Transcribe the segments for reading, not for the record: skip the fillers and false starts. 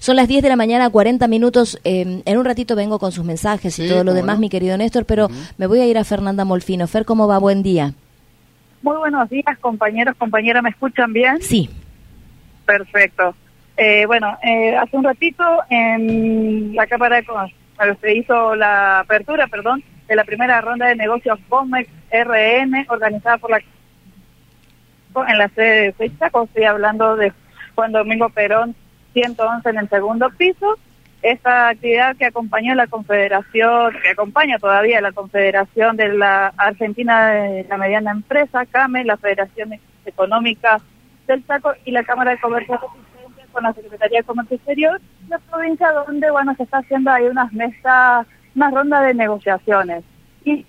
Son las 10 de la mañana, 40 minutos. En un ratito vengo con sus mensajes y todo lo demás, mi querido Néstor, pero me voy a ir a Fernanda Molfino. Fer, ¿cómo va? Buen día. Muy buenos días, compañeros, compañeras, ¿me escuchan bien? Sí. Perfecto. Hace un ratito en la Cámara de Comercio se hizo la apertura, de la primera ronda de negocios COMEX RN, organizada por en la sede de Fechaco. Estoy hablando de Juan Domingo Perón 111 en el segundo piso. Esta actividad que acompañó la Confederación, que acompaña todavía la Confederación de la Argentina de la Mediana Empresa, CAME, la Federación Económica del Chaco y la Cámara de Comercio con la Secretaría de Comercio Exterior, la provincia donde, se está haciendo ahí unas rondas de negociaciones. Y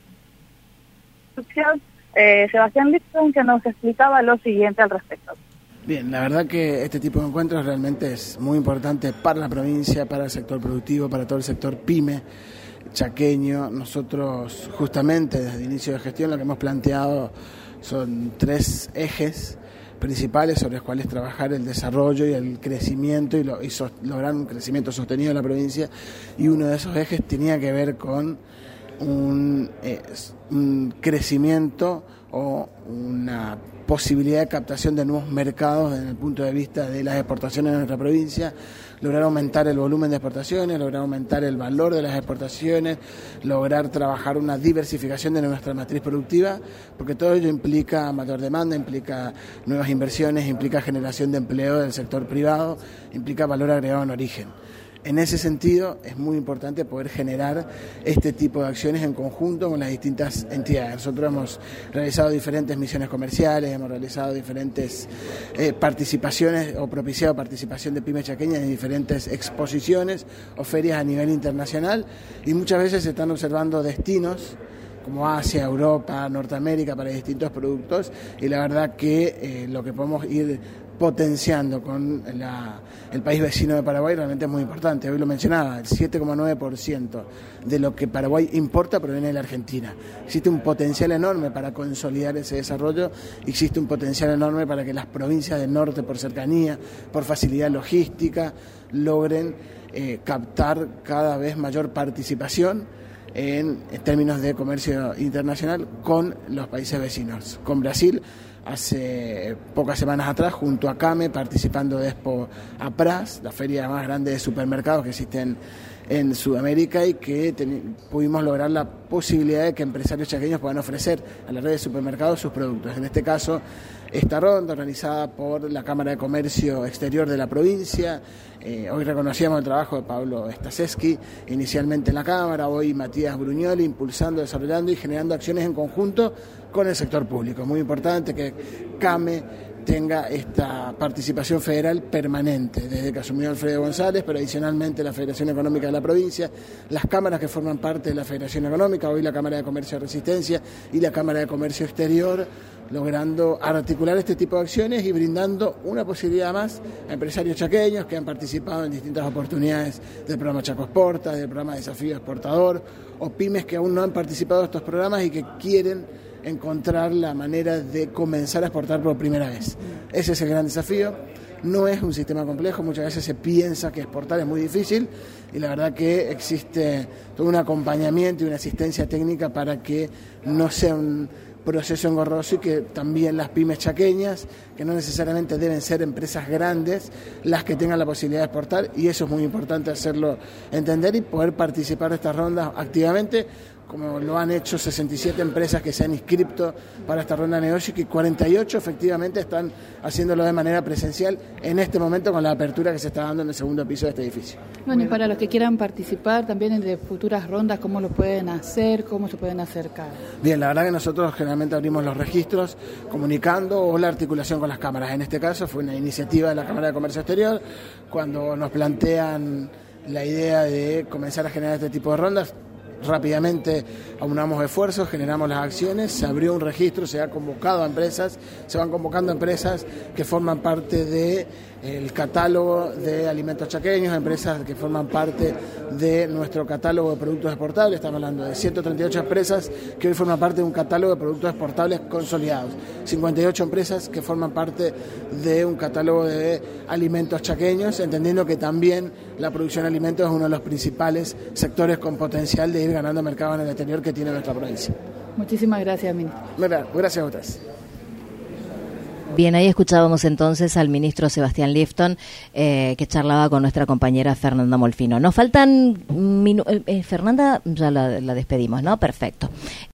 Sebastián Lipson, que nos explicaba lo siguiente al respecto. Bien, la verdad que este tipo de encuentros realmente es muy importante para la provincia, para el sector productivo, para todo el sector pyme, chaqueño. Nosotros justamente desde el inicio de gestión lo que hemos planteado son 3 ejes principales sobre los cuales trabajar el desarrollo y el crecimiento y lograr un crecimiento sostenido en la provincia, y uno de esos ejes tenía que ver con un crecimiento o una posibilidad de captación de nuevos mercados desde el punto de vista de las exportaciones de nuestra provincia, lograr aumentar el volumen de exportaciones, lograr aumentar el valor de las exportaciones, lograr trabajar una diversificación de nuestra matriz productiva, porque todo ello implica mayor demanda, implica nuevas inversiones, implica generación de empleo del sector privado, implica valor agregado en origen. En ese sentido, es muy importante poder generar este tipo de acciones en conjunto con las distintas entidades. Nosotros hemos realizado diferentes misiones comerciales, hemos realizado diferentes participaciones o propiciado participación de pymes chaqueñas en diferentes exposiciones o ferias a nivel internacional, y muchas veces se están observando destinos como Asia, Europa, Norteamérica para distintos productos, y la verdad que lo que podemos ir potenciando con el país vecino de Paraguay realmente es muy importante. Hoy lo mencionaba, el 7,9% de lo que Paraguay importa proviene de la Argentina. Existe un potencial enorme para consolidar ese desarrollo, existe un potencial enorme para que las provincias del norte, por cercanía, por facilidad logística, logren captar cada vez mayor participación en términos de comercio internacional con los países vecinos, con Brasil. Hace pocas semanas atrás, junto a CAME, participando de Expo APRAS, la feria más grande de supermercados que existen en Sudamérica, y que pudimos lograr la posibilidad de que empresarios chaqueños puedan ofrecer a la red de supermercados sus productos. En este caso, esta ronda organizada por la Cámara de Comercio Exterior de la provincia. Hoy reconocíamos el trabajo de Pablo Stasevski, inicialmente en la Cámara, hoy Matías Bruñoli, impulsando, desarrollando y generando acciones en conjunto con el sector público. Muy importante que CAME tenga esta participación federal permanente, desde que asumió Alfredo González, pero adicionalmente la Federación Económica de la provincia, las cámaras que forman parte de la Federación Económica, hoy la Cámara de Comercio de Resistencia y la Cámara de Comercio Exterior, logrando articular este tipo de acciones y brindando una posibilidad más a empresarios chaqueños que han participado en distintas oportunidades del programa Chaco Exporta, del programa Desafío Exportador, o pymes que aún no han participado de estos programas y que quieren encontrar la manera de comenzar a exportar por primera vez. Ese es el gran desafío. No es un sistema complejo, muchas veces se piensa que exportar es muy difícil, y la verdad que existe todo un acompañamiento y una asistencia técnica para que no sea un proceso engorroso, y que también las pymes chaqueñas, que no necesariamente deben ser empresas grandes, las que tengan la posibilidad de exportar, y eso es muy importante hacerlo entender y poder participar de estas rondas activamente, como lo han hecho 67 empresas que se han inscrito para esta ronda de negocios, y 48 efectivamente están haciéndolo de manera presencial en este momento con la apertura que se está dando en el segundo piso de este edificio. Bueno, y para los que quieran participar también en de futuras rondas, ¿cómo lo pueden hacer? ¿Cómo se pueden acercar? Bien, la verdad que nosotros generalmente abrimos los registros comunicando o la articulación con las cámaras. En este caso fue una iniciativa de la Cámara de Comercio Exterior, cuando nos plantean la idea de comenzar a generar este tipo de rondas. Rápidamente aunamos esfuerzos, generamos las acciones, se abrió un registro, se ha convocado a empresas, se van convocando empresas que forman parte de el catálogo de alimentos chaqueños, empresas que forman parte de nuestro catálogo de productos exportables. Estamos hablando de 138 empresas que hoy forman parte de un catálogo de productos exportables consolidados, 58 empresas que forman parte de un catálogo de alimentos chaqueños, entendiendo que también la producción de alimentos es uno de los principales sectores con potencial de ir ganando mercado en el exterior que tiene nuestra provincia. Muchísimas gracias, ministro. Gracias a ustedes. Bien, ahí escuchábamos entonces al ministro Sebastián Lifton, que charlaba con nuestra compañera Fernanda Molfino. Nos faltan Fernanda, ya la despedimos, ¿no? Perfecto.